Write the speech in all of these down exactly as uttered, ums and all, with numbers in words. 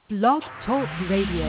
Blog Talk Radio.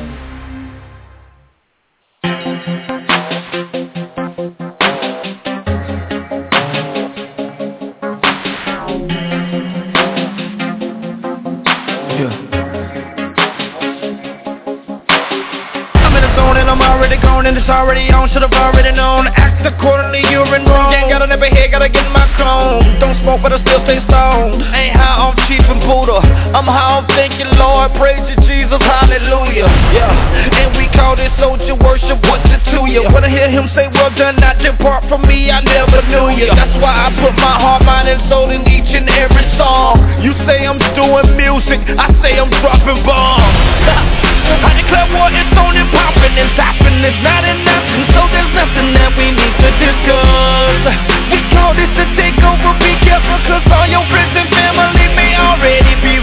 I'm already gone and it's already on, should've already known. Act accordingly, you're in wrong. Ain't got a never head, gotta get in my clone. Don't smoke but I still stay stoned. Ain't high on chief and Buddha, I'm high on thank you Lord. Praise you Jesus, hallelujah. Yeah, and we call this soldier worship, what's it to you? When I hear him say well done, not depart from me, I never knew you. That's why I put my heart, mind and soul in each and every song. You say I'm doing music, I say I'm dropping bombs. I declare war, it's on and popping and topping, it's not enough, and so there's nothing that we need to discuss. We call this a takeover, be careful, cause all your friends and family may already be.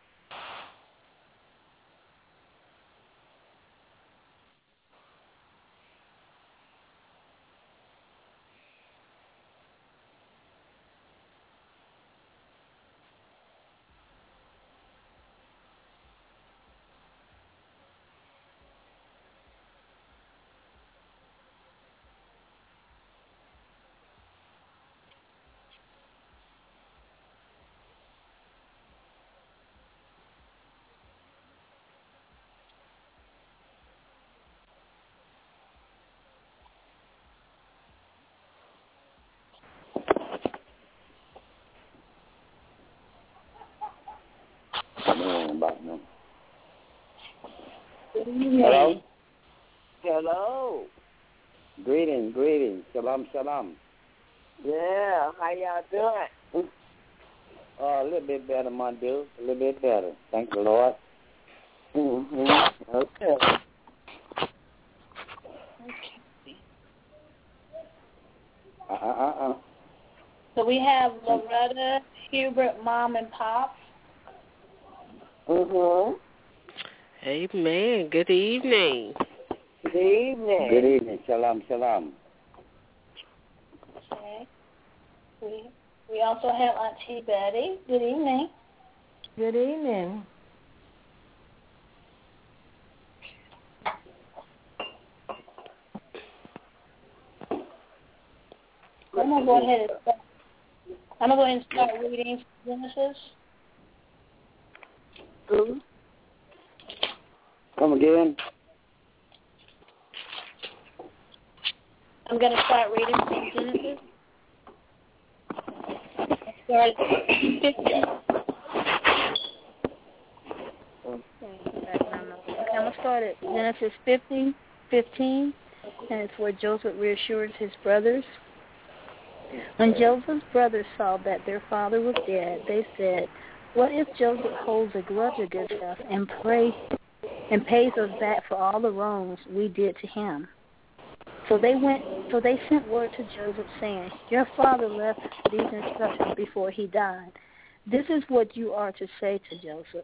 Hello? Hello. Greetings, greetings. Shalom, shalom. Yeah, how y'all doing? Oh, a little bit better, my dude. A little bit better. Thank the Lord. Mm-hmm. Okay. Uh-uh-uh-uh. So we have Loretta, Hubert, Mom, and Pop. Mm-hmm. Amen. Good evening. Good evening. Good evening. Shalom, shalom. Okay. We we also have Auntie Betty. Good evening. Good evening. I'm gonna go ahead and start. I'm gonna go ahead and start reading Genesis. Mm-hmm. Come again. I'm going to start reading from Genesis. Start fifteen. Okay, I'm going to start at Genesis fifteen, fifteen, and it's where Joseph reassures his brothers. When Joseph's brothers saw that their father was dead, they said, "What if Joseph holds a grudge against us and pray and pays us back for all the wrongs we did to him?" So they went. So they sent word to Joseph, saying, "Your father left these instructions before he died. This is what you are to say to Joseph: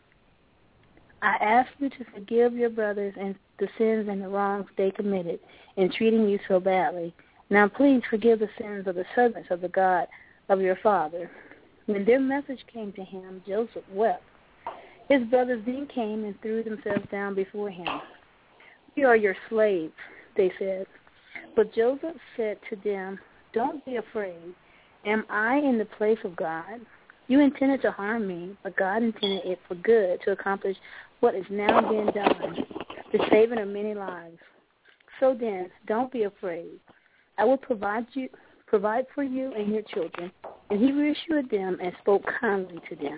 I ask you to forgive your brothers and the sins and the wrongs they committed in treating you so badly. Now please forgive the sins of the servants of the God of your father." When their message came to him, Joseph wept. His brothers then came and threw themselves down before him. "We are your slaves," they said. But Joseph said to them, "Don't be afraid. Am I in the place of God? You intended to harm me, but God intended it for good to accomplish what is now being done, the saving of many lives. So then, don't be afraid. I will provide you, provide for you and your children." And he reassured them and spoke kindly to them.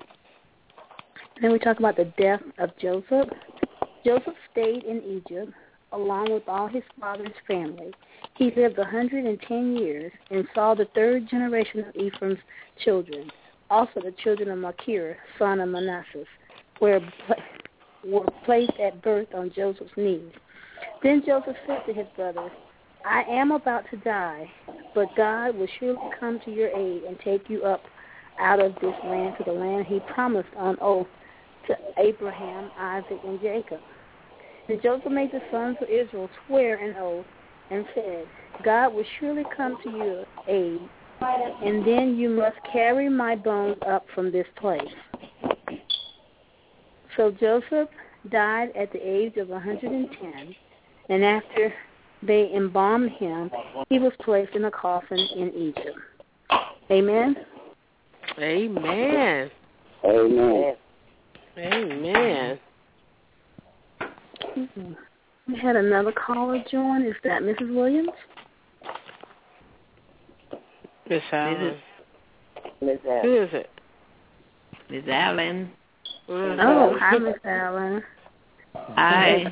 Then we talk about the death of Joseph. Joseph stayed in Egypt along with all his father's family. He lived one hundred ten years and saw the third generation of Ephraim's children, also the children of Machir, son of Manasseh, were, were placed at birth on Joseph's knees. Then Joseph said to his brothers, "I am about to die, but God will surely come to your aid and take you up out of this land to the land he promised on oath to Abraham, Isaac, and Jacob." And Joseph made the sons of Israel swear an oath and said, "God will surely come to your aid, and then you must carry my bones up from this place." So Joseph died at the age of one hundred ten, and after they embalmed him, he was placed in a coffin in Egypt. Amen? Amen. Amen. Amen. Mm-hmm. We had another caller join. Is that Missus Williams? Miss Allen. Miss Allen. Who is it? Miss Allen. Mm-hmm. Oh, hi, Miss Allen. Hi.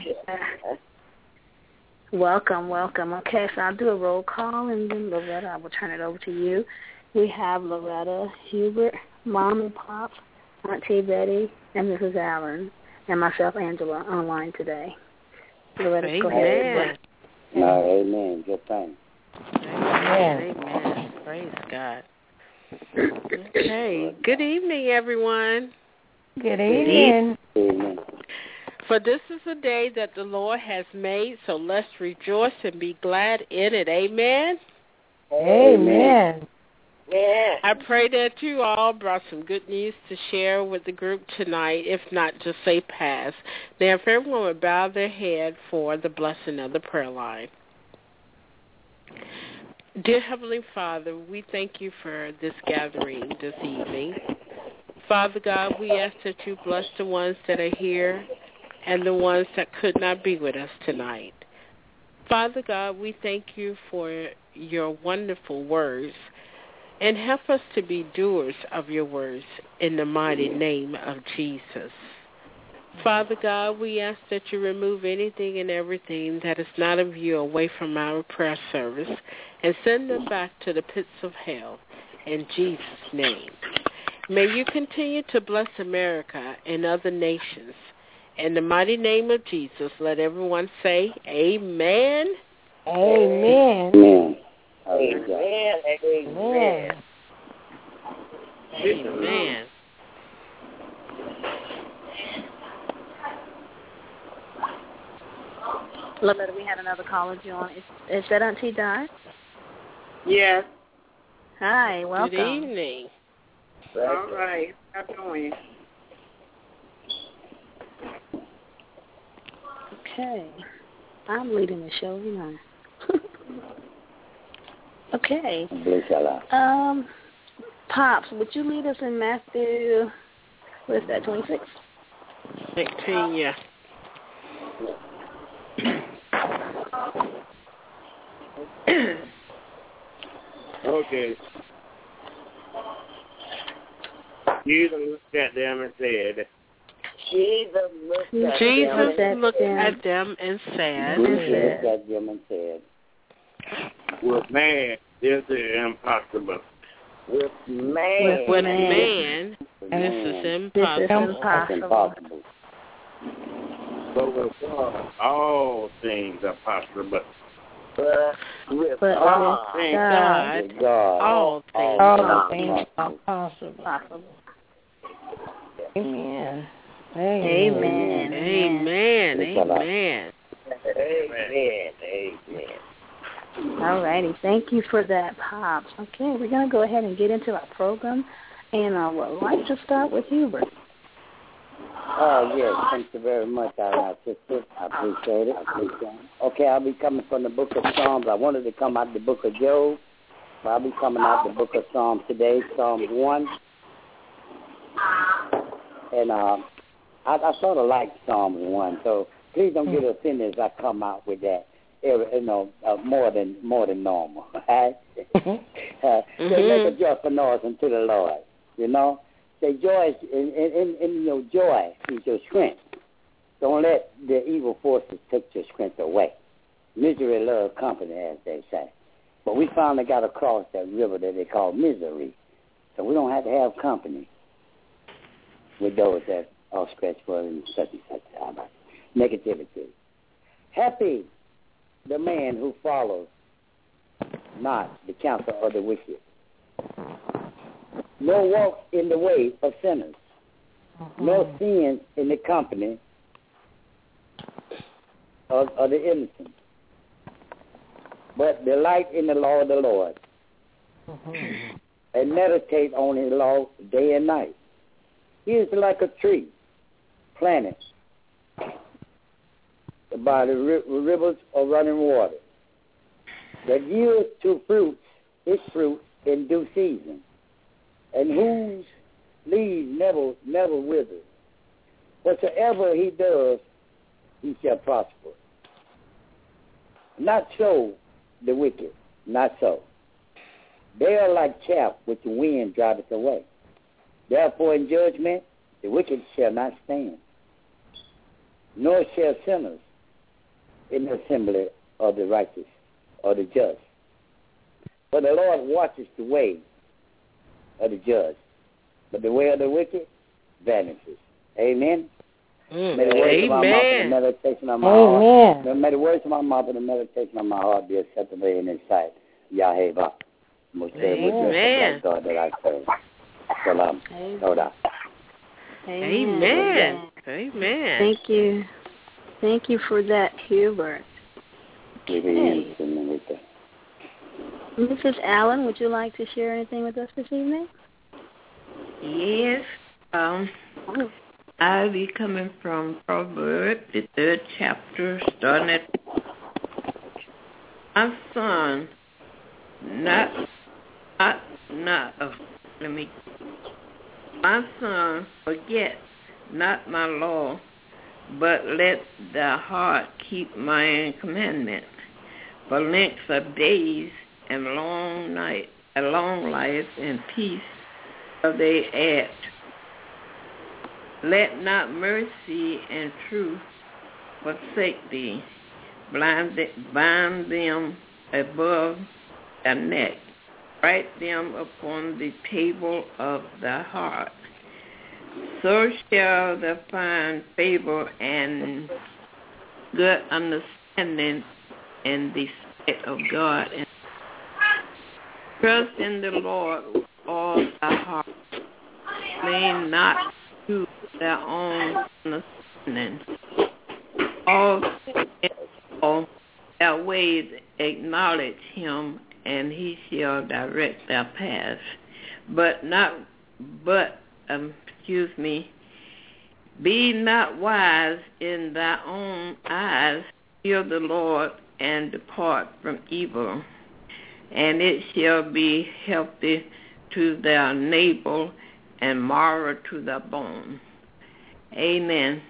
Welcome, welcome. Okay, so I'll do a roll call, and then Loretta, I will turn it over to you. We have Loretta Hubert, Mom and Pop, Auntie Betty, and Missus Allen, and myself, Angela, online today. Loretta, Amen. go ahead. No, amen. Good thing. Amen. Amen. Praise God. Okay. Good evening, everyone. Good evening. Amen. For this is a day that the Lord has made, so let's rejoice and be glad in it. Amen. Amen. Yeah. I pray that you all brought some good news to share with the group tonight. If not, just say pass. Now, if everyone would bow their head for the blessing of the prayer line. Dear Heavenly Father, we thank you for this gathering this evening. Father God, we ask that you bless the ones that are here and the ones that could not be with us tonight. Father God, we thank you for your wonderful words, and help us to be doers of your words in the mighty name of Jesus. Father God, we ask that you remove anything and everything that is not of you away from our prayer service and send them back to the pits of hell in Jesus' name. May you continue to bless America and other nations. In the mighty name of Jesus, let everyone say amen. Amen. Amen. Amen. Amen. Amen. Loretta, we had another caller join. Is, is that Auntie Di? Yes. Hi, welcome. Good evening. All right. How doing? Okay. I'm leading the show, you know. Okay. Um, Pops, would you lead us in Matthew, what is that, twenty-six? nineteen, yeah. Okay. Jesus looked at them and said, Jesus looked at Jesus them. looked at them and said, Jesus looked at them and said, with man, this is impossible. With man, with man, this is impossible. This is impossible. But with God, all things are possible. But with But God, with God, with God, all things All are things are possible. possible. Possible. Amen. Amen. Amen. Amen. Amen. Amen. All righty. Thank you for that, Pops. Okay, we're going to go ahead and get into our program. And I would like to start with Hubert. Oh, yes. Thank you very much, our sister. I appreciate it. I appreciate it. Okay, I'll be coming from the book of Psalms. I wanted to come out the book of Job, but I'll be coming out the book of Psalms today, Psalms one. And uh, I, I sort of like Psalms one, so please don't get offended as I come out with that. You know, uh, more than more than normal. Right? uh, mm-hmm. So make a joyful noise unto the Lord. You know, say joy is in, in, in your joy is your strength. Don't let the evil forces take your strength away. Misery loves company, as they say. But we finally got across that river that they call misery, so we don't have to have company with those that are stretched for and such and such about negativity. Happy the man who follows not the counsel of the wicked, nor walks in the way of sinners, mm-hmm. nor sins in the company of, of the innocent, but delight in the law of the Lord, mm-hmm. and meditate on his law day and night. He is like a tree planted by the ri- rivers of running water, that yields to fruits its fruit in due season, and whose leaves never never wither. Whatsoever he does, he shall prosper. Not so the wicked, not so. They are like chaff which the wind driveth away. Therefore in judgment the wicked shall not stand, nor shall sinners in the assembly of the righteous or the just. For the Lord watches the way of the just, but the way of the wicked vanishes. Amen. Mm, may the words of my mouth and the meditation of my Amen. heart. May the words of my mouth and the meditation of my heart be acceptable in His sight. Yahweh. Most Amen. God that I serve. Salam. Toda. Amen. Amen. Amen. Thank you. Thank you for that, Hubert. Hey. Missus Allen, would you like to share anything with us this evening? Yes. Um, I'll be coming from Proverbs, the third chapter, starting at my son, not, not, not, oh, let me, my son, forget not my law, but let thy heart keep my commandments. For length of days and long night, a long life and peace are they add. Let not mercy and truth forsake thee. Blind bind them above the neck. Write them upon the table of the heart. So shall thou find favor and good understanding in the sight of God. And trust in the Lord with all thy heart. Lean not to their own understanding. All, all their ways acknowledge him, and he shall direct their paths. But not, but um, excuse me. Be not wise in thy own eyes. Fear the Lord and depart from evil, and it shall be healthy to their navel and marrow to the bone. Amen.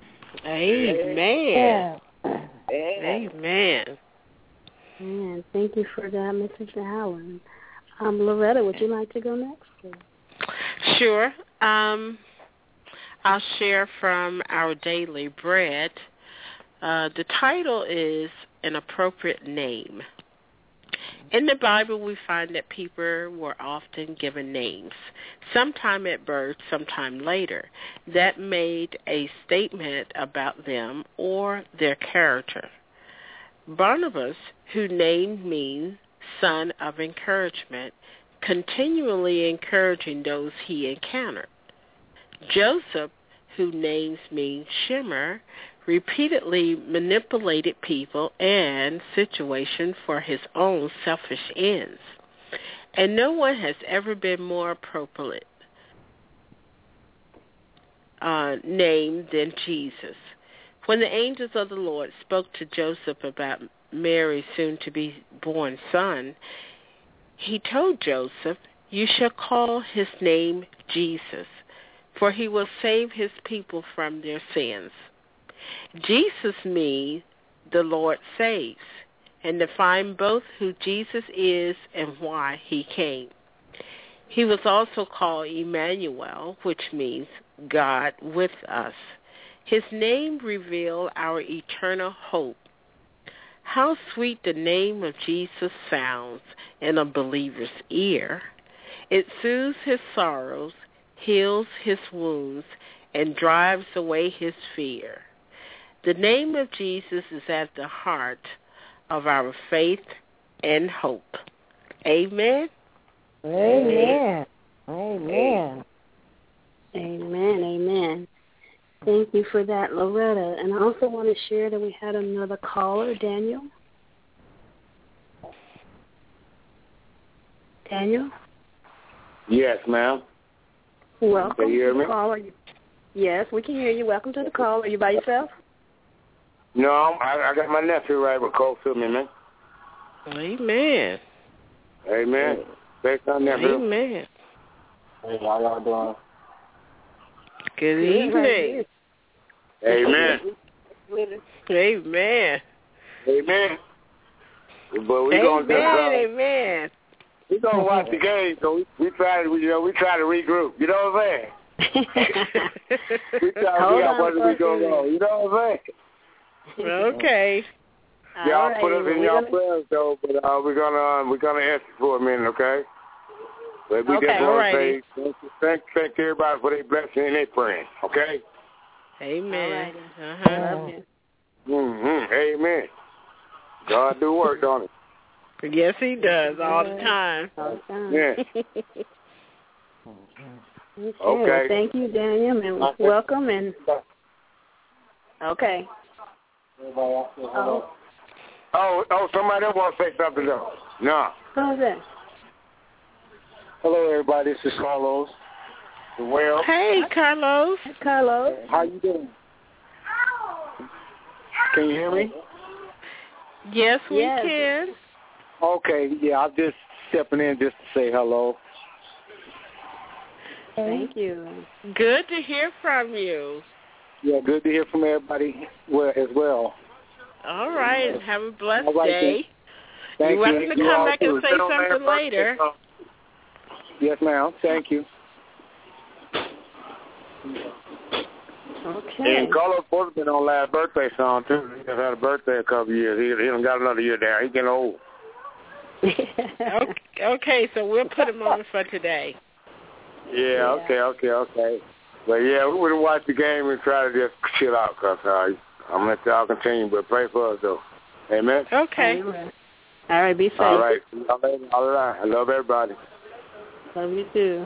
Amen. Amen. Amen. Thank you for that, Missus Allen. Um, Loretta, would you like to go next, please? Sure. Um, I'll share from our daily bread. Uh, the title is An Appropriate Name. In the Bible, we find that people were often given names, sometime at birth, sometime later, that made a statement about them or their character. Barnabas, whose name means son of encouragement, continually encouraging those he encountered. Joseph, whose name means shimmer, repeatedly manipulated people and situations for his own selfish ends. And no one has ever been more appropriate uh, named than Jesus. When the angels of the Lord spoke to Joseph about Mary's soon-to-be-born son, he told Joseph, "You shall call his name Jesus, for he will save his people from their sins." Jesus means the Lord saves, and define both who Jesus is and why he came. He was also called Emmanuel, which means God with us. His name reveals our eternal hope. How sweet the name of Jesus sounds in a believer's ear. It soothes his sorrows, heals his wounds, and drives away his fear. The name of Jesus is at the heart of our faith and hope. Amen. Amen. Amen. Amen. Amen. Thank you for that, Loretta. And I also want to share that we had another caller, Daniel. Daniel? Yes, ma'am. Welcome Can you hear to me? the caller. Yes, we can hear you. Welcome to the call. Are you by yourself? No, I, I got my nephew right with Cole to me, man. Amen. Amen. Thanks, my nephew. Amen. Hey, how y'all doing? Good evening. Amen. Amen. Amen. But we amen, gonna just, uh, amen. We gonna watch the game, so we, we try to, you know, we try to regroup. You know what I'm saying? we try to figure out what we going on. You know what I'm saying? Okay. Y'all All right. put us in We're y'all gonna... prayers though, but uh, we're gonna uh, we're gonna ask you for a minute, okay? But we Okay, just want to alrighty. say thank thank everybody for their blessing and their praying, okay? Amen. All Uh-huh. Love you. Mm-hmm. Amen. God do work, don't it? Yes, he does all the time. All the time. Yeah. Okay. Okay. Well, thank you, Daniel, and Okay. welcome. And okay. Everybody else say hello? Oh, Oh, oh, somebody else want to say something though. No. who's that? Hello, everybody. This is Carlos. Well, Hey, Carlos. Carlos. How you doing? Can you hear me? Yes, we Yes. can. Okay, yeah, I'm just stepping in just to say hello. Thank you. Good to hear from you. Yeah, good to hear from everybody well, as well. All right. Have a blessed All right, day. Thank You're welcome you. to You come all back too. and say something later. Yes, ma'am. Thank you. Okay. And Carlos Porter's been on last birthday song too. He just had a birthday a couple of years. He he done got another year down. He getting old. Okay, okay, so we'll put him on for today. Yeah, okay, okay, okay. But yeah, we would watch the game and try to just chill out, cause uh, I'm gonna let y'all continue, but pray for us though. Amen. Okay. All right. Be safe. All right, all right. I love everybody. Love you too.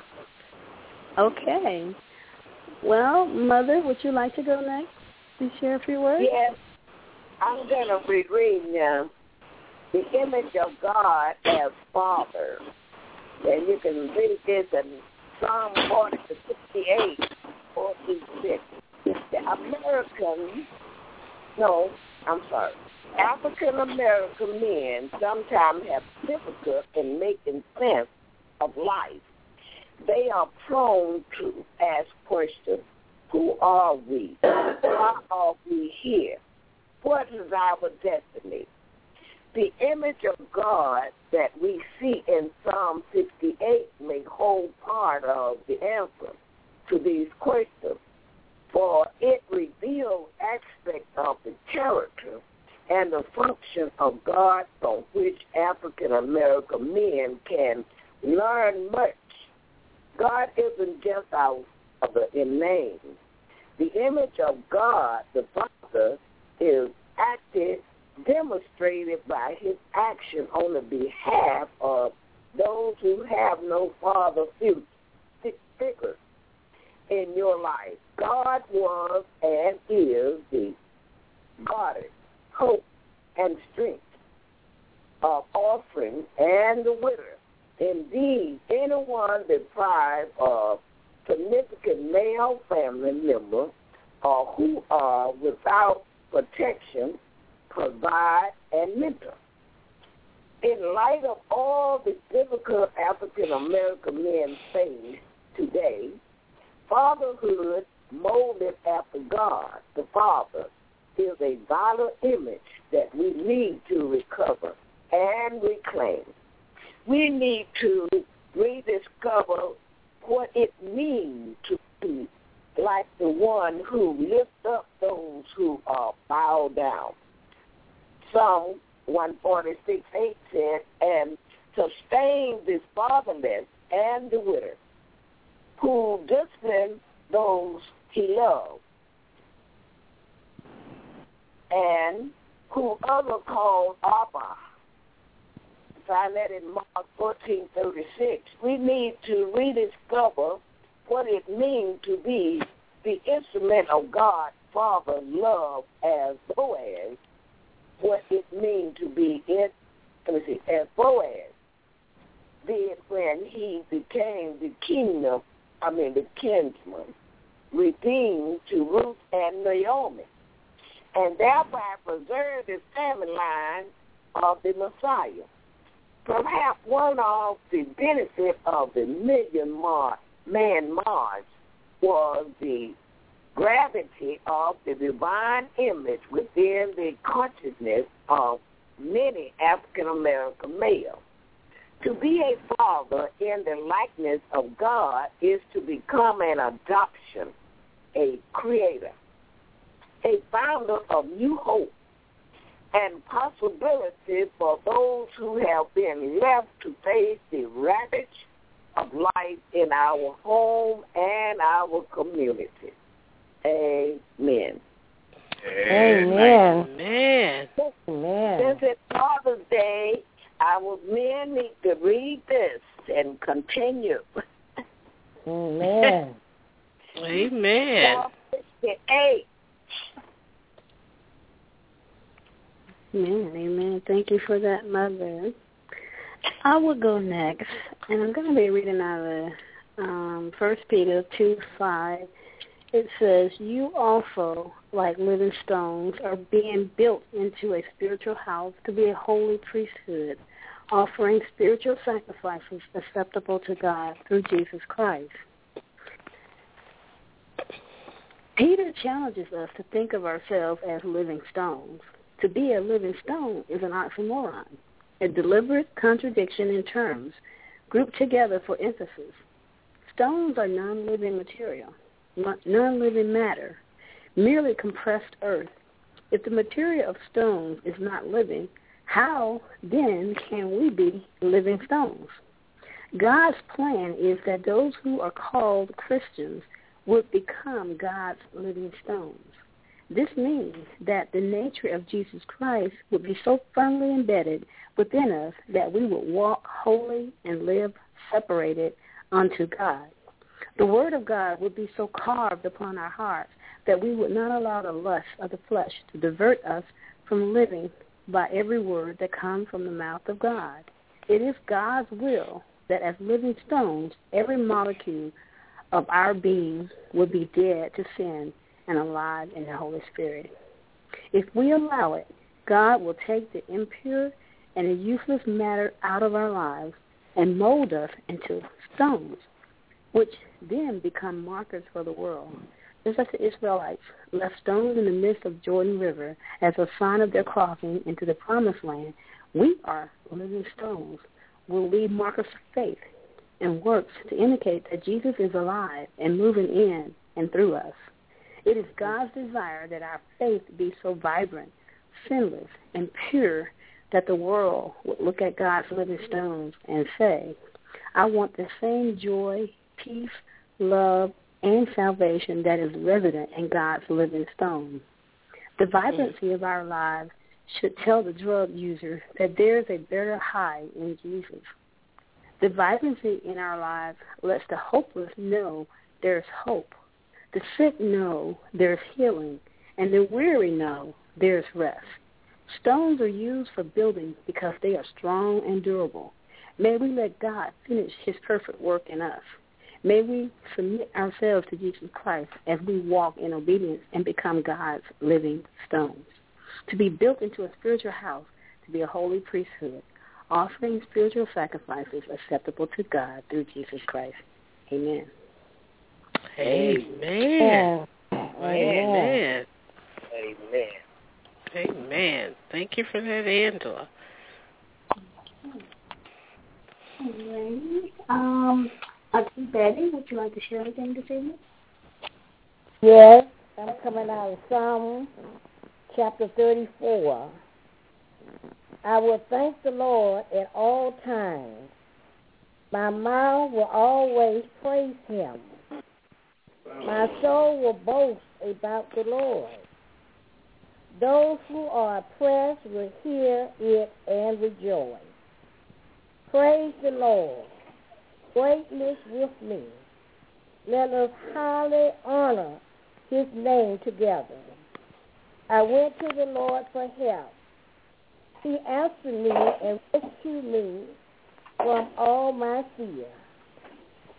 Okay. Well, Mother, would you like to go next and share a few words? Yes, I'm going to be reading uh, the image of God as Father. And you can read this in Psalm forty to sixty-eight, forty-six. The American, no, I'm sorry, African-American men sometimes have difficulty in making sense of life. They are prone to ask questions. Who are we? Why are we here? What is our destiny? The image of God that we see in Psalm sixty-eight may hold part of the answer to these questions, for it reveals aspects of the character and the function of God from which African-American men can learn much. God isn't just our Father in name. The image of God, the Father, is acted, demonstrated by his action on the behalf of those who have no father figure in your life. God was and is the goddess, hope, and strength of offering and the winner. Indeed, anyone deprived of significant male family member or who are without protection, provide, and mentor. In light of all the difficult African-American men face today, fatherhood molded after God, the Father, is a vital image that we need to recover and reclaim. We need to rediscover what it means to be like the one who lifts up those who are bowed down. Psalm one forty-six eight said, and sustain the fatherless and the widow, who discipline those he loves, and who other called Abba. Find that in Mark fourteen thirty-six. We need to rediscover what it means to be the instrument of God, Father, love as Boaz. What it means to be in, let me see, as Boaz did when he became the kingdom, I mean the kinsman, redeemed to Ruth and Naomi, and thereby preserve the family line of the Messiah. Perhaps one of the benefits of the million mar- man march was the gravity of the divine image within the consciousness of many African American males. To be a father in the likeness of God is to become an adoption, a creator, a founder of new hope and possibility for those who have been left to face the ravage of life in our home and our community. Amen. Amen. Amen. Amen. Since it's Father's Day, our men need to read this and continue. Amen. Amen. sixty-eight. Amen, amen. Thank you for that, Mother. I will go next, and I'm going to be reading out of um, First Peter two five. It says, you also, like living stones, are being built into a spiritual house to be a holy priesthood, offering spiritual sacrifices acceptable to God through Jesus Christ. Peter challenges us to think of ourselves as living stones. To be a living stone is an oxymoron, a deliberate contradiction in terms, grouped together for emphasis. Stones are non-living material, non-living matter, merely compressed earth. If the material of stones is not living, how then can we be living stones? God's plan is that those who are called Christians would become God's living stones. This means that the nature of Jesus Christ would be so firmly embedded within us that we would walk holy and live separated unto God. The Word of God would be so carved upon our hearts that we would not allow the lust of the flesh to divert us from living by every word that comes from the mouth of God. It is God's will that as living stones, every molecule of our being would be dead to sin and alive in the Holy Spirit. If we allow it, God will take the impure and the useless matter out of our lives and mold us into stones, which then become markers for the world. Just as the Israelites left stones in the midst of Jordan River as a sign of their crossing into the Promised Land, we are living stones, will leave markers of faith and works to indicate that Jesus is alive and moving in and through us. It is God's desire that our faith be so vibrant, sinless, and pure that the world would look at God's living stones and say, I want the same joy, peace, love, and salvation that is resident in God's living stone. The vibrancy of our lives should tell the drug user that there is a better high in Jesus. The vibrancy in our lives lets the hopeless know there is hope. The sick know there is healing, and the weary know there is rest. Stones are used for building because they are strong and durable. May we let God finish his perfect work in us. May we submit ourselves to Jesus Christ as we walk in obedience and become God's living stones. To be built into a spiritual house, to be a holy priesthood, offering spiritual sacrifices acceptable to God through Jesus Christ. Amen. Amen. Amen. Amen. Amen. Amen. Thank you for that, Angela. Alrighty. Um, Auntie Betty, would you like to share anything this evening? Yes, I'm coming out of Psalm chapter thirty-four. I will thank the Lord at all times. My mouth will always praise him. My soul will boast about the Lord. Those who are oppressed will hear it and rejoice. Praise the Lord. Greatness with me. Let us highly honor his name together. I went to the Lord for help. He answered me and rescued me from all my fear.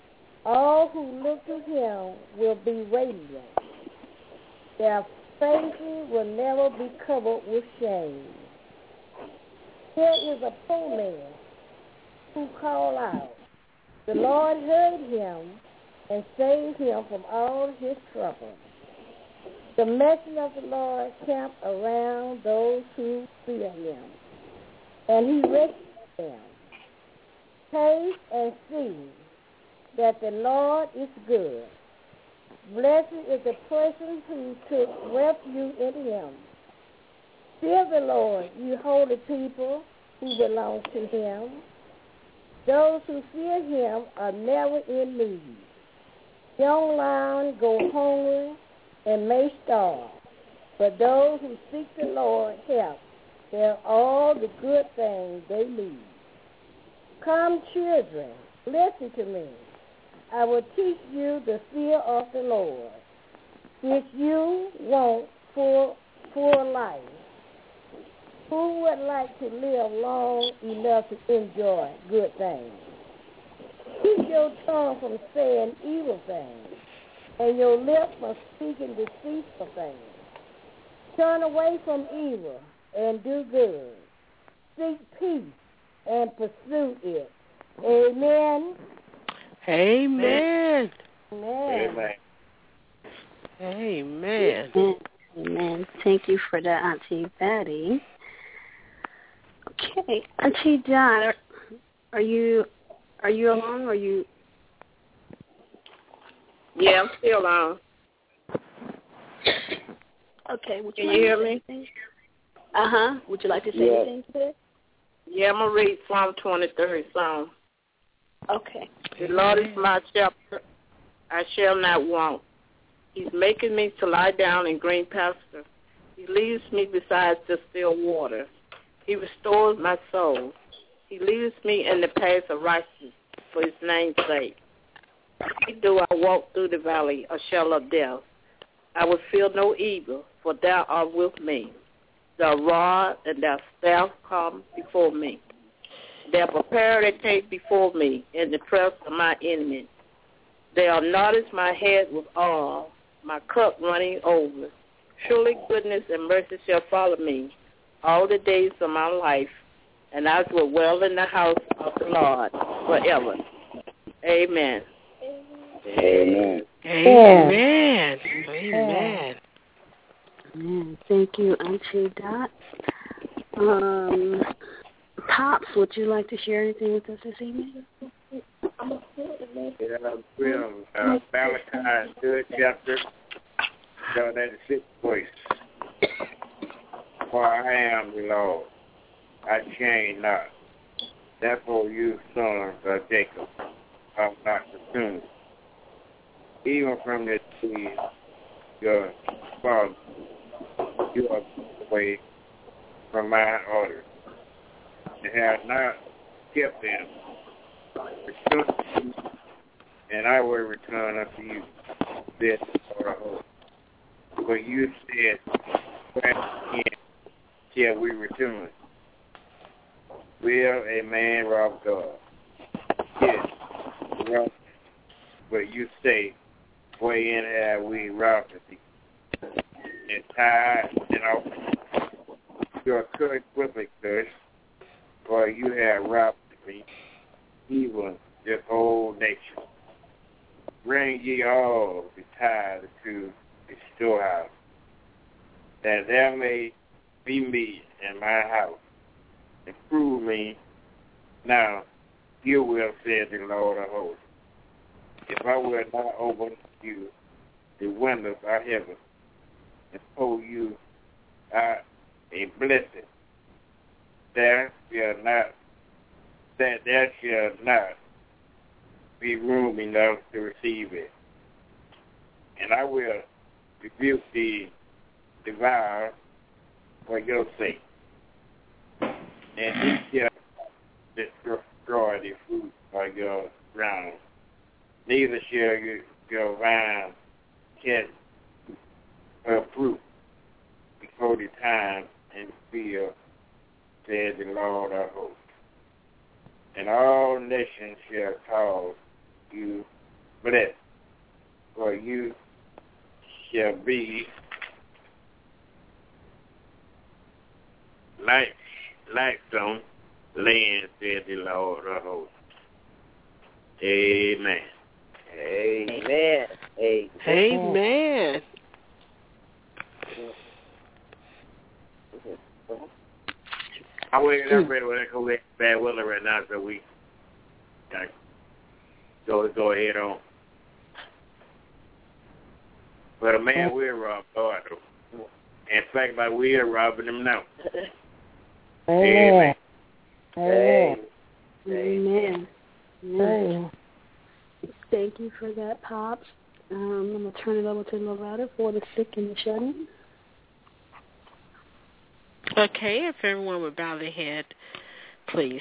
All who look to him will be radiant. Their faces will never be covered with shame. Here is a poor man who called out. The Lord heard him and saved him from all his troubles. The mercy of the Lord camped around those who fear him, and he rescued them. Taste and see that the Lord is good. Blessed is the person who took refuge in him. Fear the Lord, you holy people who belong to him. Those who fear him are never in need. Young lions go hungry and may starve, but those who seek the Lord help. They have all the good things they need. Come, children, listen to me. I will teach you the fear of the Lord, which you want for, for life. Who would like to live long enough to enjoy good things? Keep your tongue from saying evil things, and your lips from speaking deceitful things. Turn away from evil and do good. Seek peace and pursue it. Amen. Amen. Amen. Amen. Amen. Amen. Thank you for that, Auntie Betty. Okay, Auntie Dot, are, are you are you along? Or are you? Yeah, I'm still on. Okay. Would Can you, you hear like to me? Uh huh. Would you like to say Yeah. anything today? Yeah, I'm gonna read Psalm twenty-third Psalm. Okay. The Lord is my shepherd; I shall not want. He's making me to lie down in green pasture. He leads me beside the still water. He restores my soul. He leads me in the paths of righteousness for his name's sake. Do I walk through the valley of shadow of death, I will feel no evil, for thou art with me. Thy rod and thy staff come before me. They are prepared a table before me in the presence of my enemies. They anoint my head with oil, my cup running over. Surely goodness and mercy shall follow me all the days of my life, and I will dwell in the house of the Lord forever. Amen. Amen. Amen. Amen. Amen. Thank you, Auntie Dot. Um, Pops, would you like to share anything with us this evening? Yeah, we're uh, Malachi, third chapter, starting at the sixth verse. For I am the Lord, I change not. Therefore, you sons of Jacob are not consumed. Even from the tree, your father, you are away from my order. They have not kept them. Return, and I will return unto you. This for a hope. For you said, when again shall we return? Will a man rob God? Yes, rob. But you say, wherein have we robbed thee? And tied and off. You are cursed with a curse, for you have robbed me, even this whole nation. Bring ye all the tithe to the storehouse, that there may be meat in my house, and prove me now, you will, said the Lord of hosts, if I will not open you the windows of heaven and pour you out a blessing, there shall not that there shall not be room enough to receive it. And I will rebuke the devourer for your sake, and he shall destroy the fruit of your ground. Neither shall you, your vine catch her fruit before the time in the field, said the Lord of hosts. And all nations shall call you blessed, for you shall be like, like some land, said the Lord of hosts. Amen. Amen. Amen. Amen. I'm waking up ready when I go back to bad weather right now, so we gotta go, go ahead on. But a man will rob God, though. In fact, like we are robbing them now. Amen. Amen. Amen. Amen. Thank you for that, Pops. Um, I'm going to turn it over to Loretta for the sick and the shut-in. Okay, if everyone would bow their head, please.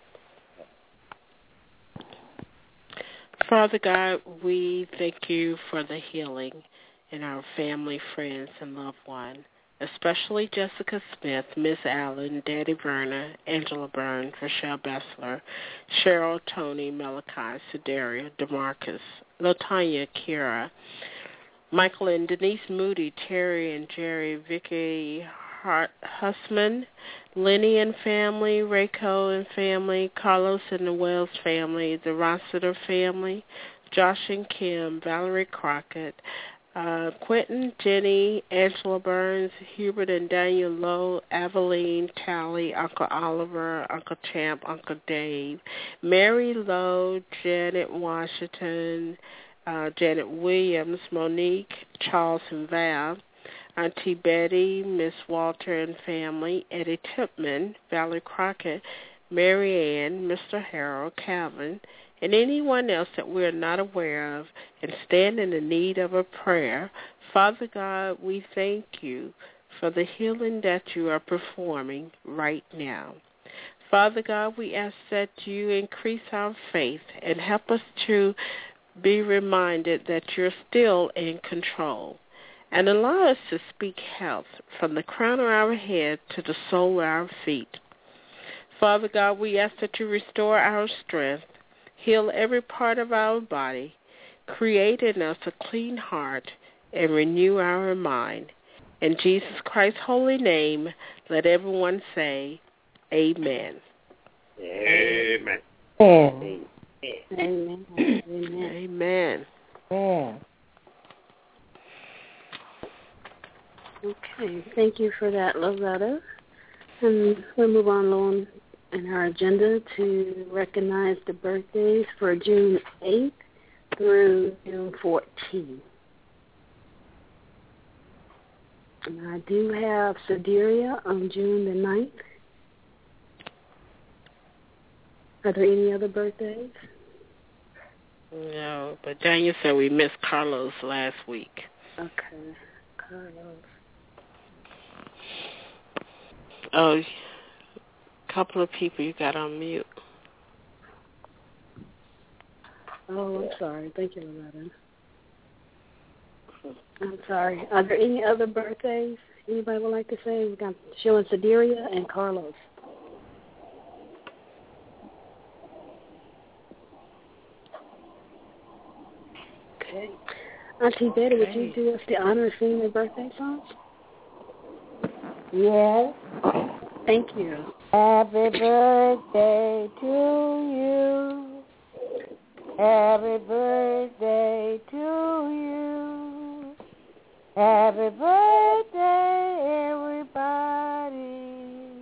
Father God, we thank you for the healing in our family, friends, and loved one, especially Jessica Smith, Miss Allen, Daddy Verna, Angela Byrne, Rochelle Bessler, Cheryl, Tony, Malachi, Sedaria, DeMarcus, Latanya, Kira, Michael and Denise Moody, Terry and Jerry, Vicky Hart, Hussman, Lenny and family, Rayco and family, Carlos and the Wells family, the Rossiter family, Josh and Kim, Valerie Crockett, Uh, Quentin, Jenny, Angela Burns, Hubert and Daniel Lowe, Aveline, Tally, Uncle Oliver, Uncle Champ, Uncle Dave, Mary Lowe, Janet Washington, uh, Janet Williams, Monique, Charles and Val, Auntie Betty, Miss Walter and family, Eddie Tipman, Valerie Crockett, Mary Ann, Mister Harold, Calvin, and anyone else that we are not aware of and stand in the need of a prayer. Father God, we thank you for the healing that you are performing right now. Father God, we ask that you increase our faith and help us to be reminded that you're still in control. And allow us to speak health from the crown of our head to the sole of our feet. Father God, we ask that you restore our strength, heal every part of our body, create in us a clean heart, and renew our mind. In Jesus Christ's holy name, let everyone say, Amen. Amen. Amen. Amen. Amen. Amen. Amen. Okay, thank you for that, Loretta. And we'll move on along in our agenda to recognize the birthdays for June eighth through June fourteenth. And I do have Sedaria on June the ninth. Are there any other birthdays? No, but Daniel said we missed Carlos last week. Okay, Carlos. Oh, a couple of people you got on mute. Oh, I'm sorry. Thank you, Loretta. I'm sorry. Are there any other birthdays anybody would like to say? We've got Sheila Sedaria and Carlos. Okay. Auntie Betty, would you do us the honor of singing their birthday songs? Yes. Thank you. Happy birthday to you. Happy birthday to you. Happy birthday, everybody.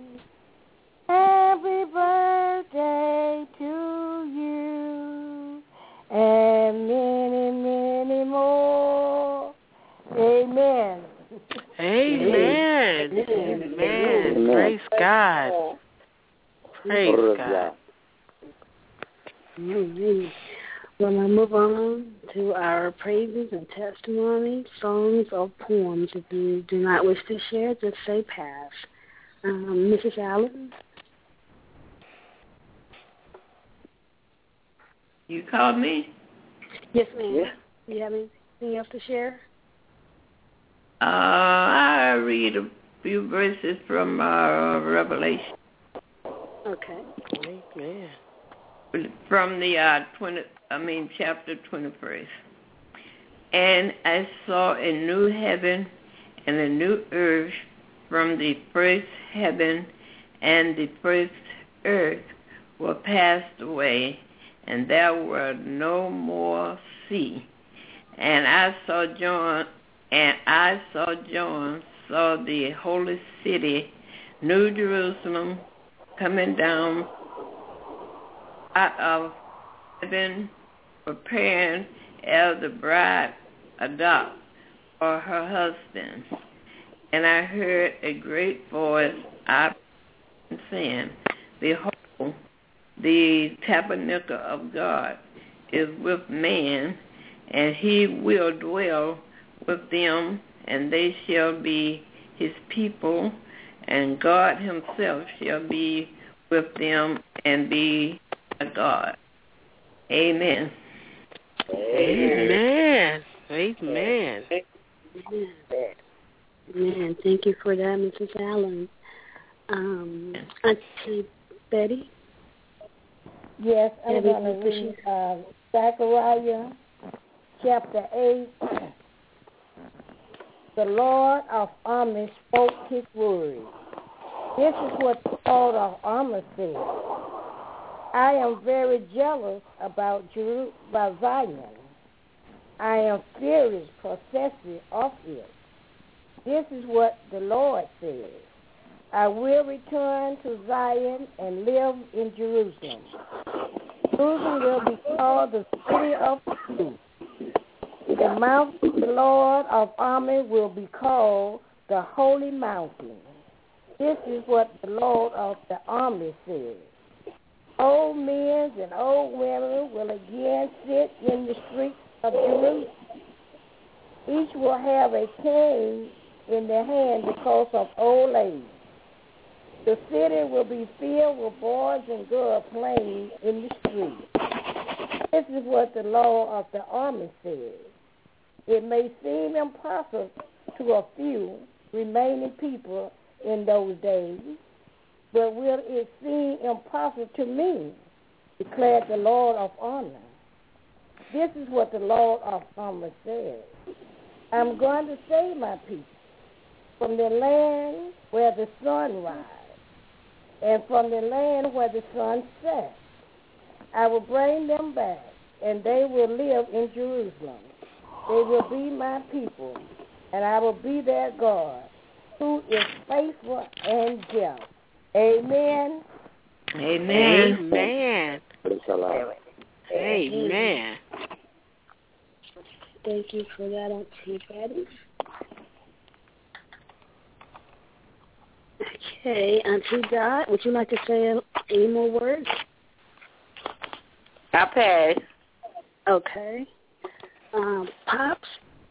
Happy birthday to you. And many, many more. Amen. Amen. Amen. Amen. Praise God. Praise God. Mm-hmm. Well, I move on to our praises and testimonies, songs, or poems. If you do not wish to share, just say pass. Um, Missus Allen? You called me? Yes, ma'am. Yeah. Do you have anything else to share? Uh, I read a few verses from uh, Revelation. Okay. Amen. from the uh, twenty, I mean chapter twenty-first. And I saw a new heaven and a new earth, from the first heaven and the first earth were passed away, and there were no more sea. And I saw John, and I saw John, saw the holy city, New Jerusalem, coming down out of heaven, preparing as the bride adopted for her husband. And I heard a great voice out saying, Behold, the tabernacle of God is with man, and he will dwell with them, and they shall be his people, and God himself shall be with them and be a God. Amen. Amen. Amen. Amen. Amen. Thank you for that, Missus Allen. Um, Auntie Betty? Yes, I'm going to read uh, Zechariah chapter eight. The Lord of armies spoke his word. This is what the Lord of armies said. I am very jealous about Jeru- about Zion. I am furious, possessive of it. This is what the Lord says. I will return to Zion and live in Jerusalem. Jerusalem will be called the city of truth. The mount of the Lord of armies will be called the holy mountain. This is what the Lord of the army says. Old men and old women will again sit in the streets of Jerusalem. Each will have a cane in their hand because of old age. The city will be filled with boys and girls playing in the streets. This is what the Lord of the army says. It may seem impossible to a few remaining people in those days, but will it seem impossible to me, declared the Lord of honor. This is what the Lord of honor says. I'm going to save my people from the land where the sun rises and from the land where the sun sets. I will bring them back, and they will live in Jerusalem. They will be my people, and I will be their God, who is faithful and just. Amen. Amen. Amen. Amen. Thank you for that, Auntie Betty. Okay, Auntie Dot, would you like to say any more words? I pass. Okay. Um, Pops?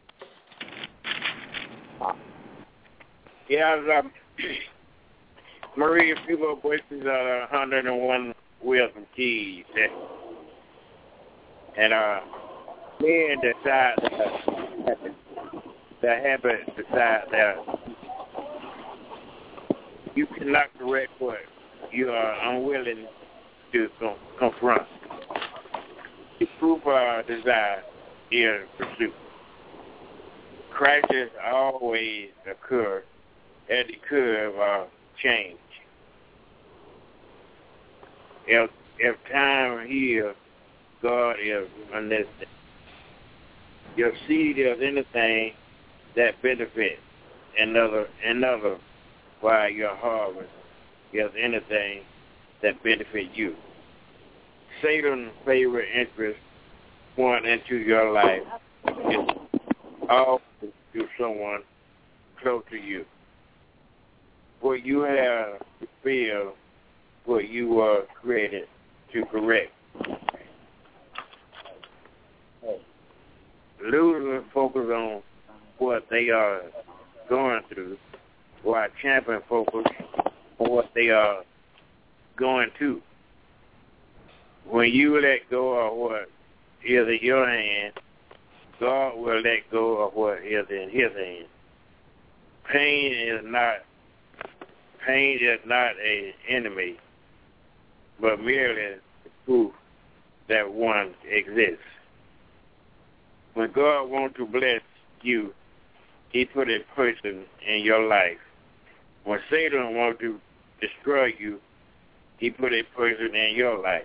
Yeah, um, Maria, few more voices are one hundred and one wheels and keys. And uh, men decide that the habit decide that you cannot correct what you are unwilling to confront. The proof of our desire is pursuit. Crises always occur at the curve of change. If, if time heals, God is unnecessary. Your seed is anything that benefits another, another, while your harvest is anything that benefits you. Satan's favorite interest point into your life is always to someone close to you. What you have to feel what you were created to correct. Losers focus on what they are going through, while champion focus on what they are going to. When you let go of what is in your hand, God will let go of what is in his hand. Pain is not pain is not an enemy, but merely the proof that one exists. When God wants to bless you, he put a person in your life. When Satan wants to destroy you, he put a person in your life.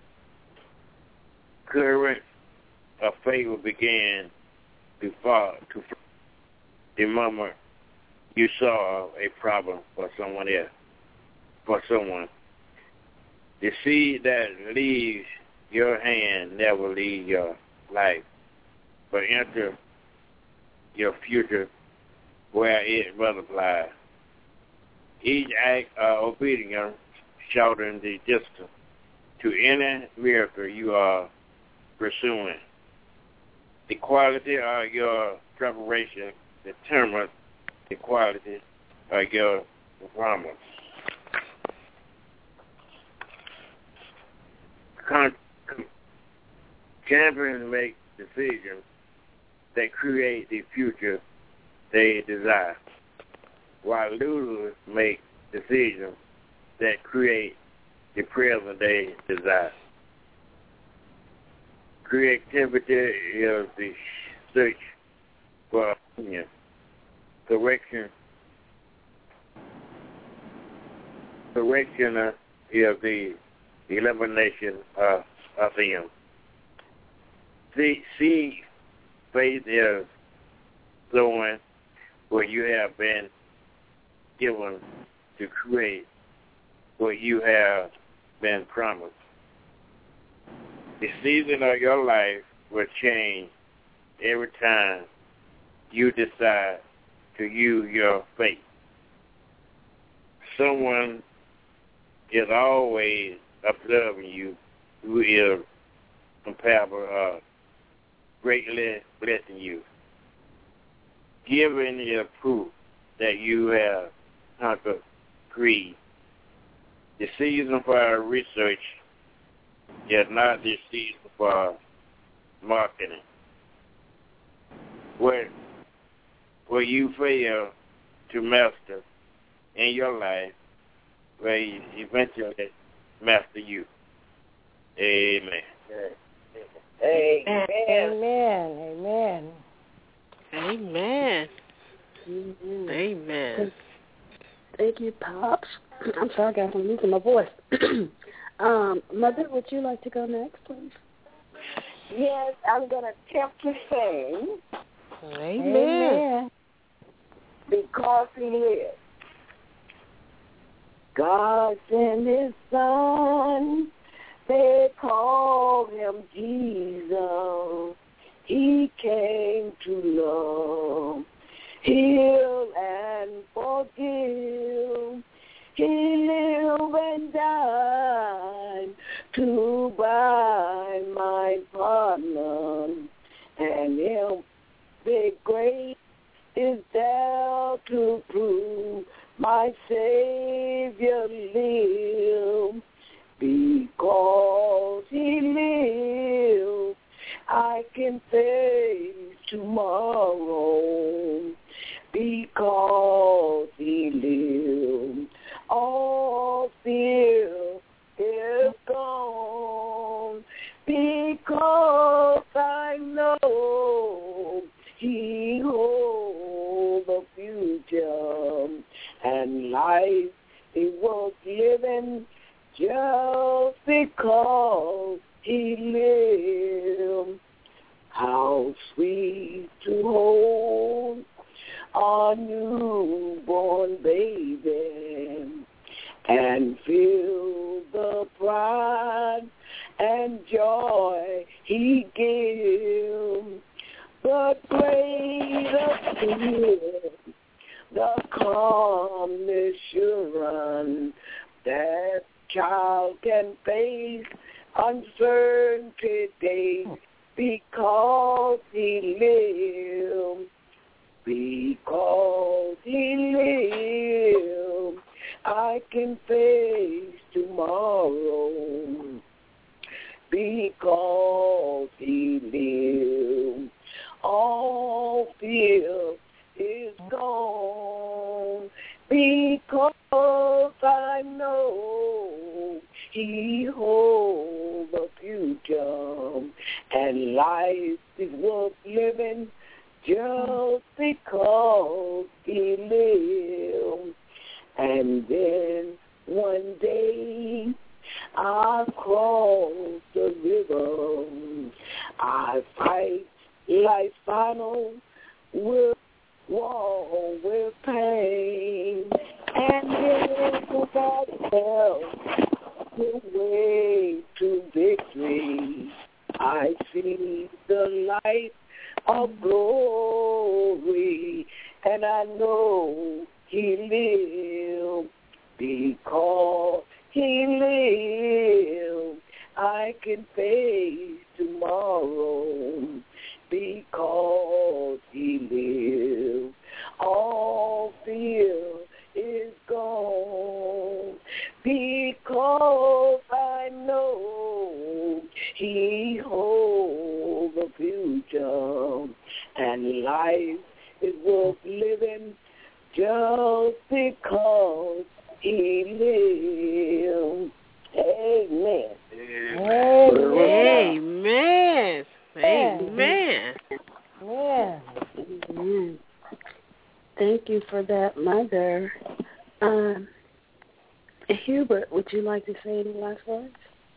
Courage of favor began to fall to the moment you saw a problem for someone else, for someone. The seed that leaves your hand never leaves your life, but enter your future where it multiplies. Each act of obedience shortens the distance to any miracle you are pursuing. The quality of your preparation determines the quality of your performance. Con- con- champions make decisions that create the future they desire, while losers make decisions that create the present they desire. Creativity is the search for opinion. Correction, correction is the elimination of, of them. See, see, faith is sowing what you have been given to create what you have been promised. The season of your life will change every time you decide to use your faith. Someone is always observing you who is comparable or greatly blessing you. Giving is proof that you have conquered greed. The season for research is not the season for marketing. Where, where you fail to master in your life, where you eventually master you. Amen. Amen. Amen. Amen. Amen. Amen. Thank you, Pops. I'm sorry, guys, I'm losing my voice. um, Mother, would you like to go next, please? Yes, I'm going to attempt to sing. Amen. Amen. Because he lives. God sent his son. They call him Jesus. He came to love, heal, and forgive. He lived and died to buy my pardon, and him the great is there to prove my Savior lives. Because he lives, I can face tomorrow. Because he lives, all fear is gone. Because I know he holds the future, and life is worth living just because he lives. How sweet to hold a newborn baby and feel the pride and joy he gives. But greater is the calm assurance that child can face uncertainty days because he lives. Because he lives, I can face tomorrow. Because he lives, all fear is gone. Because I know he holds the future, future, and life is worth living just because he lived. And then one day I cross the river, I fight life's final with war with pain, and then nobody else the way to victory. I see the light of glory, and I know he lives. Because he lives, I can face tomorrow. Because he lives, all fear is gone. Because I know he holds the future, and life is worth living just because he lives. Amen. Amen. Amen. Amen. Yeah. Amen. Thank you for that, Mother. Um, Hubert, would you like to say any last words?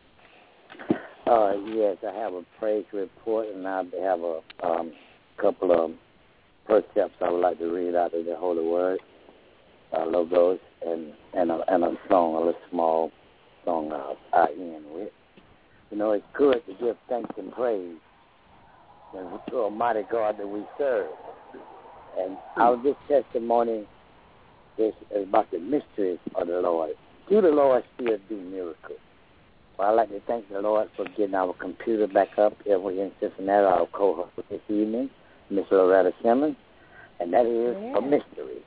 Uh, yes, I have a praise report, and I have a um, couple of precepts I would like to read out of the Holy Word, uh, logos, and and a, and a song, a little small song uh, I end with. You know, it's good to give thanks and praise to Almighty God that we serve. And our this testimony is, is about the mysteries of the Lord. Do the Lord still do miracles? Well, I'd like to thank the Lord for getting our computer back up here in Cincinnati, our co-host this evening, Miss Loretta Simmons, and that is yeah. a mystery.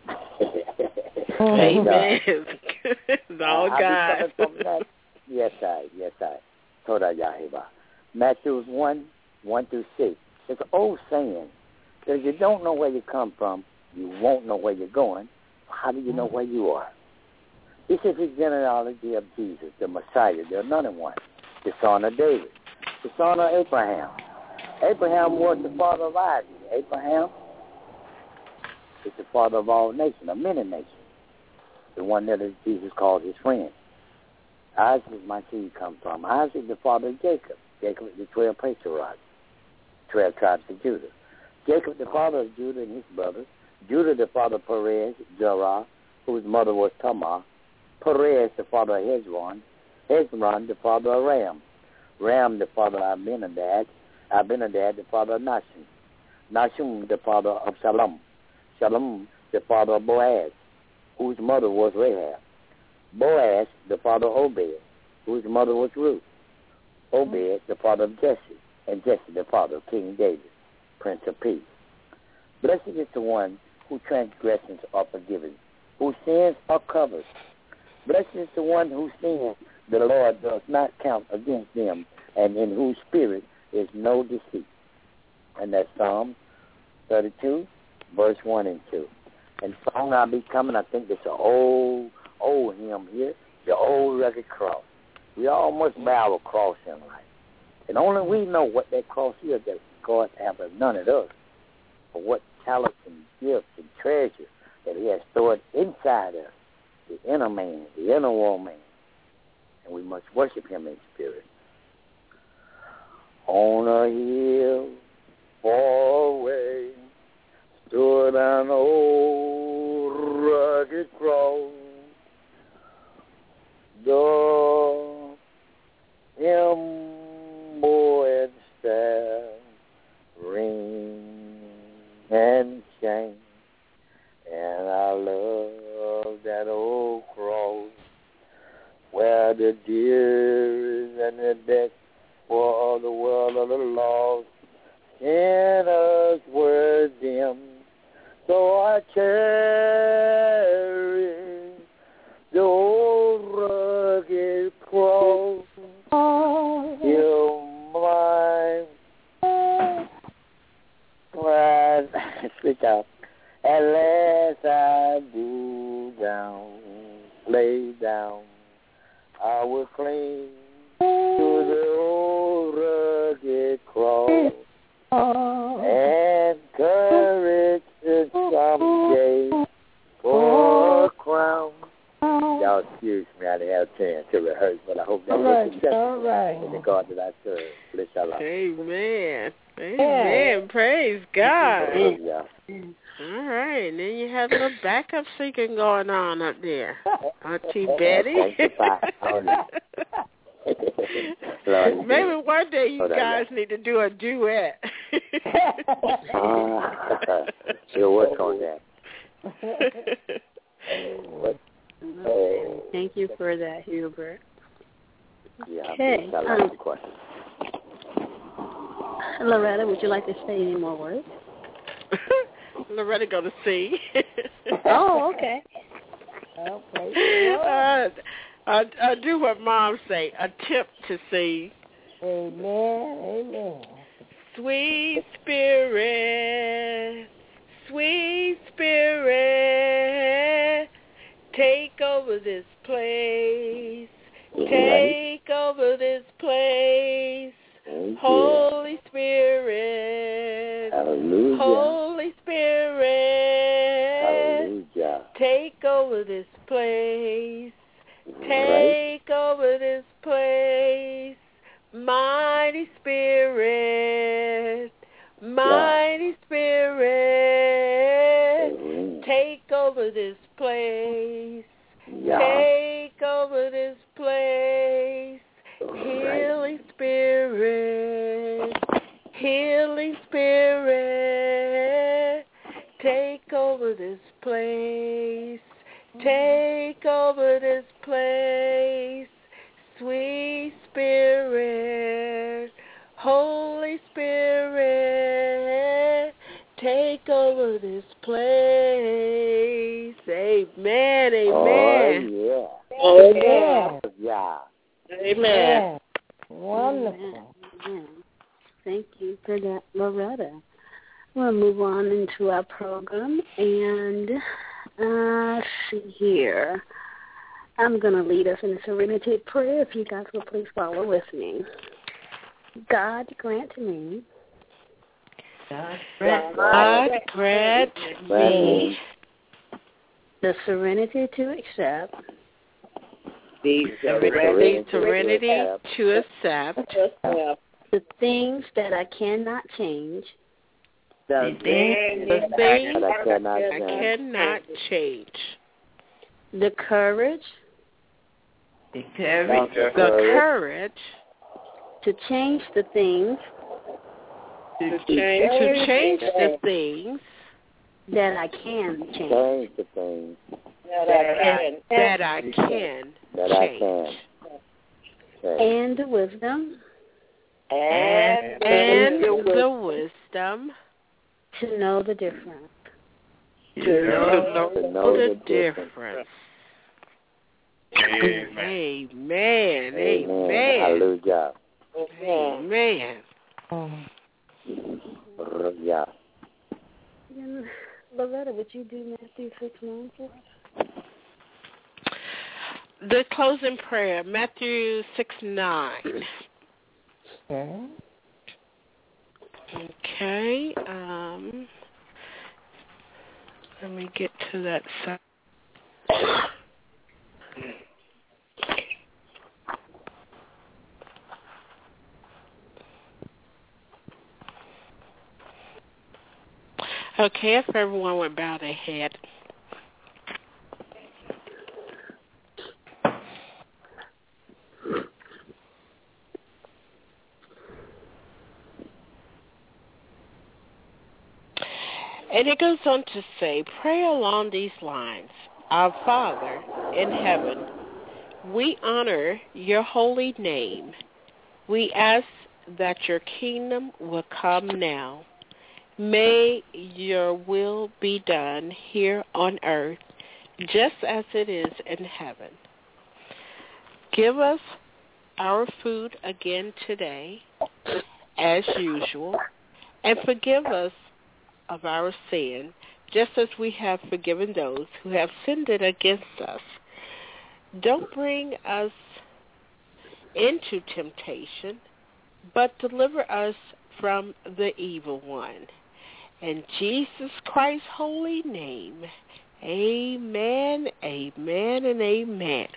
Amen. It's all uh, God. Yes, I, yes, I. Toda Yahiba. Matthew one, one through six. It's an old saying that if you don't know where you come from, you won't know where you're going. How do you know where you are? This is the genealogy of Jesus, the Messiah, the anointed one, the son of David, the son of Abraham. Abraham was the father of Isaac. Abraham is the father of all nations, of many nations, the one that is Jesus called his friend. Isaac is my seed come from. Isaac is the father of Jacob. Jacob is the twelve patriarchs, twelve tribes of Judah. Jacob, the father of Judah and his brothers. Judah, the father of Perez, Jerah, whose mother was Tamar. Perez, the father of Hezron. Hezron, the father of Ram. Ram, the father of Abinadab. Abinadab, the father of Nashum. Nashum, the father of Shalom. Shalom, the father of Boaz, whose mother was Rahab. Boaz, the father of Obed, whose mother was Ruth. Obed, the father of Jesse, and Jesse, the father of King David, Prince of Peace. Blessed is the one whose transgressions are forgiven, whose sins are covered. Blessed is the one whose sins the Lord does not count against them, and in whose spirit is no deceit. And that's Psalm thirty-two, verse one and two. And song I'll be coming, I think it's an old, old hymn here, the old rugged cross. We all must bear a cross in life. And only we know what that cross is that God has none of us. For what talents and gifts and treasures that he has stored inside us, the inner man, the inner woman. And we must worship him in spirit. On a hill far away stood an old rugged cross. The embroidered staff, ring and chain, and I love that old cross where the tears and the death for the world of the lost sinners were dim. So I carry the old rugged cross till my pride switch out. At last I do down, lay down. I will cling to the old rugged it crawl, and courage to someday for a crown. Y'all excuse me, I didn't have a chance to rehearse, but I hope that all was right, all right. in the God that I serve. Bless y'all. Amen. Amen. Praise God. Yeah. All right. And then you have a little backup singing going on up there. Auntie Betty. Maybe one day you guys need to do a duet. uh, we'll work on that. Thank you for that, Hubert. Yeah, okay. Um, Loretta, would you like to say any more words? Loretta going to sing. Oh, okay. Okay. Uh, I, I do what Mom say, attempt to sing. Amen, amen. Sweet Spirit, sweet Spirit, take over this place, take over this place. Holy Spirit, Hallelujah. Holy Spirit, Hallelujah. Take over this place, take over this place. Mighty Spirit, mighty Spirit, take over this place, take over this place. Healing Spirit, healing Spirit, take over this place, take over this place. Sweet Spirit, Holy Spirit, take over this place. Amen, amen. Oh, yeah. Amen. Yeah. Amen. Wonderful. Amen. Thank you for that, Loretta. We'll move on into our program, and uh, let's see here. I'm going to lead us in a serenity prayer. If you guys will please follow with me. God grant me. God grant, God grant me the serenity to accept. The serenity, serenity to accept the things that I cannot change. The things, the things I cannot, I cannot change. The courage. The courage. The courage. To change the things. To change, to change the things that I can change. Change the things that I, that I can that change. I can. And the wisdom. And, and the wisdom. To know the difference. To know, to know the difference. Amen. Amen. Amen. Hallelujah. Amen. Yeah. Loretta, would you do Matthew six nine for us? The closing prayer, Matthew six nine. Okay. Okay. Um, let me get to that side. Okay, if everyone would bow their head. And it goes on to say, pray along these lines. Our Father in heaven, we honor your holy name. We ask that your kingdom will come now. May your will be done here on earth, just as it is in heaven. Give us our food again today, as usual, and forgive us of our sin, just as we have forgiven those who have sinned against us. Don't bring us into temptation, but deliver us from the evil one. In Jesus Christ's holy name, amen, amen, and amen.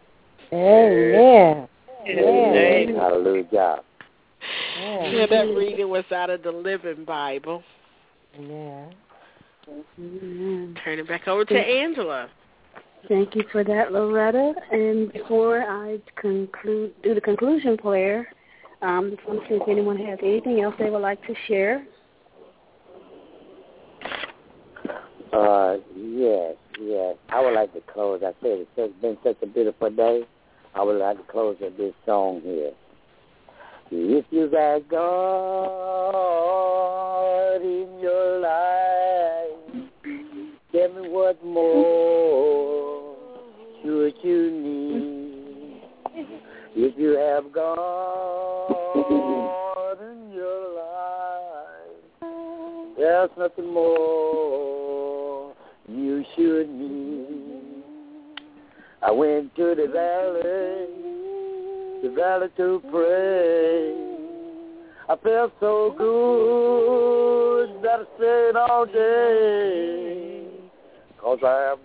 Amen. Amen. Hallelujah. Yeah, that reading was out of the Living Bible. Yeah. Amen. Turn it back over to Angela. Thank you for that, Loretta. And before I conclude, do the conclusion prayer, um, just want to see if anyone has anything else they would like to share. Uh, yes, yes. I would like to close. I said it's been such a beautiful day. I would like to close with this song here. If you got God in your life, tell me what more should you need? If you have God in your life, there's nothing more you should need. I went to the valley, the valley to pray. I felt so good that I stayed all day, 'cause I have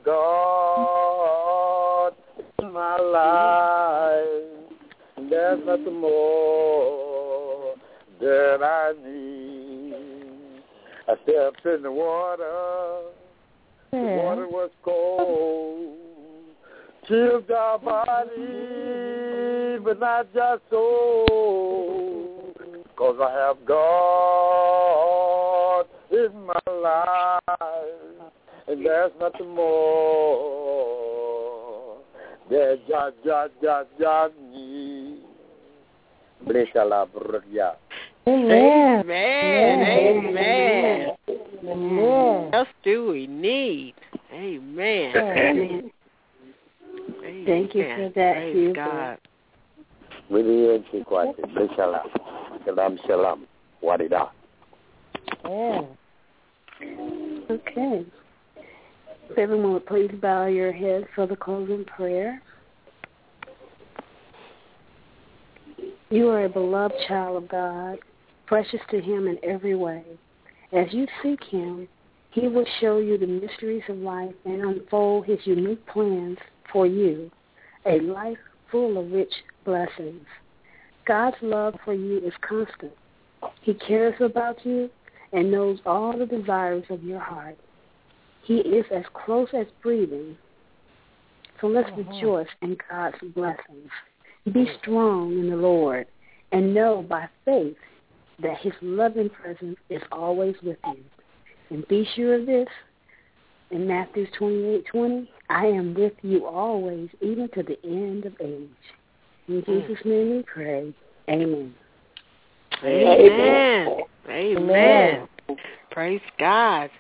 God in my life, and there's nothing more that I need. I stepped in the water, the water was cold, chilled our body, but not just soul, 'cause I have God in my life, and there's nothing more that just, just, just, just need. Bless Allah, Baruch. Amen. Amen. Amen. Amen. What else do we need? Amen. Amen. Amen. Thank you for that, Praise Hubert. God. Really, bless Allah. Shalom, shalom. Wadida. Yeah. Okay. If everyone would please bow your heads for the closing prayer. You are a beloved child of God, precious to Him in every way. As you seek Him, He will show you the mysteries of life and unfold His unique plans for you, a life full of rich blessings. God's love for you is constant. He cares about you and knows all the desires of your heart. He is as close as breathing. So let's uh-huh. rejoice in God's blessings. Be strong in the Lord and know by faith that His loving presence is always with you. And be sure of this, in Matthew twenty-eight twenty, I am with you always, even to the end of age. In Jesus' name we pray. Amen. Amen. Amen. Amen. Praise God.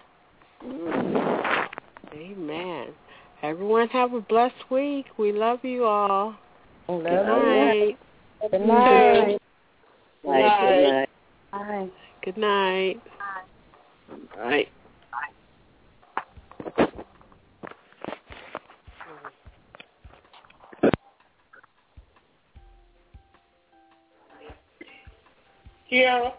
Amen. Everyone have a blessed week. We love you all. Good night. Good night. Good night. Bye. Good night. All right. Yeah.